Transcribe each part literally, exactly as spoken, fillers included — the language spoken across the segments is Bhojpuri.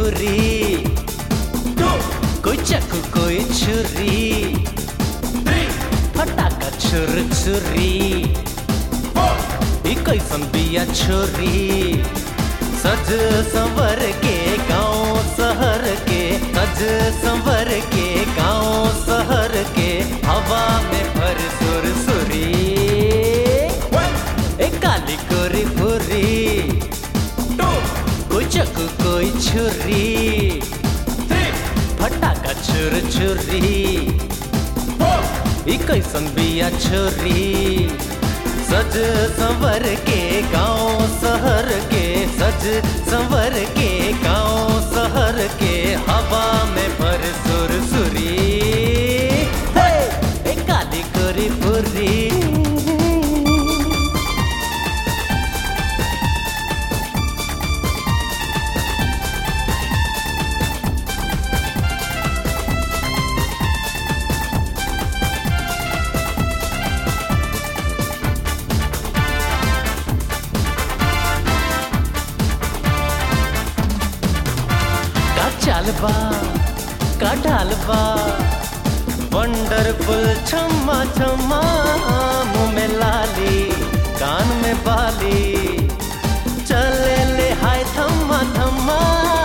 फुरी, कोई चाकू कोई छुरी, फटाका छुर छुरी, ई कैसन बिया छोरी। सज संवर के गाँव शहर के, सज संवर के गाँव शहर के, हवा में भर सुर सुरी। एक काली गोरी फुरी, कोई चाकू कोई छुरी, फटाका छुर छुरी, ई कैसन बिया छोरी। सज संवर के गाँव शहर के, सज संवर के गाँव शहर के, हवा में भर सुर सुरी। एक काली गोरी फुरी, चालबा का ढालबा, वंडरफुल छम्मा छम्मा, मुँह में लाली कान में बाली, चले ले हाय थम्मा थम्मा।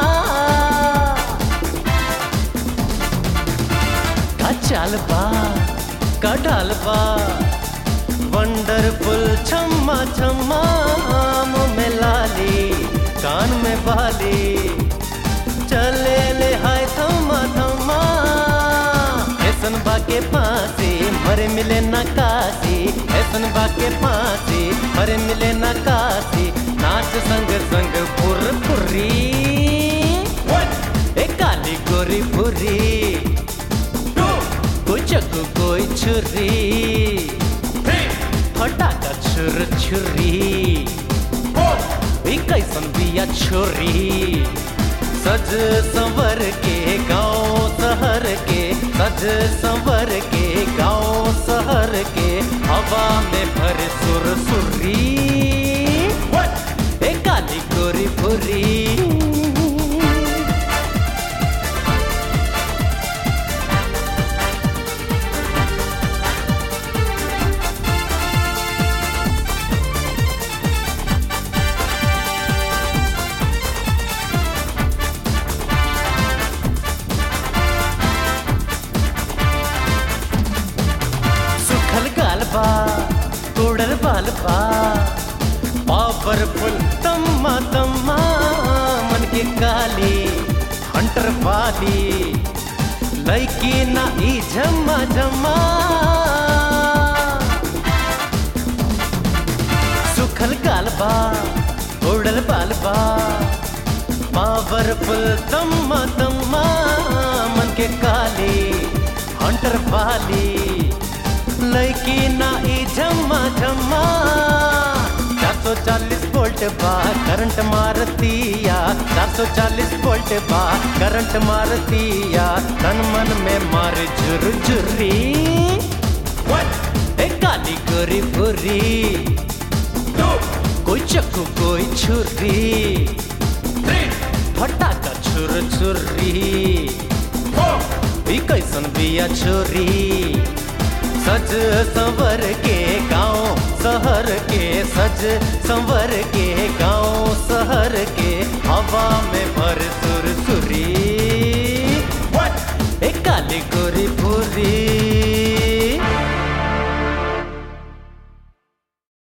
का चालबा का ढालबा, वंडरफुल छम्मा छम्मा, मुँह में लाली कान में बाली, चले ले हाय थम्मा थम्मा। ऐसन बाके फांसी मरे मिले न काशी, ऐसन बाके फांसी मरे मिले न काशी, नाच संग संग फुर फुरी। एक काली गोरी फुरी, कोई चाकू कोई छुरी, फटाका छुर छुरी, ई कैसन बिया छोरी। सज संवर के गाँव शहर के, सज संवर के गाँव शहर के, हवा में भर सुर सुरी। एक काली गोरी फुरी, तोड़ल बालबा, पावरफुल तम्मा तम्मा, मन के काली हंटर वाली, लड़की ना ई झम्मा झम्मा। सुखल गालबा तोड़ल बालबा, पावरफुल तम्मा तम्मा, मन के काली हंटर वाली, लड़की ना ई झम्मा झम्मा। चार सौ चालीस वोल्ट बा करंट मारतिया, चार सौ चालीस वोल्ट बा करंट मारतिया, तन मन में मार झुर झुरी। एक काली गोरी फुरी, कोई चाकू कोई छुरी, फटाका छुर छुरी, ई कैसन बिया छोरी। सज संवर के गाँव शहर के, सज संवर के गाँव शहर के, हवा में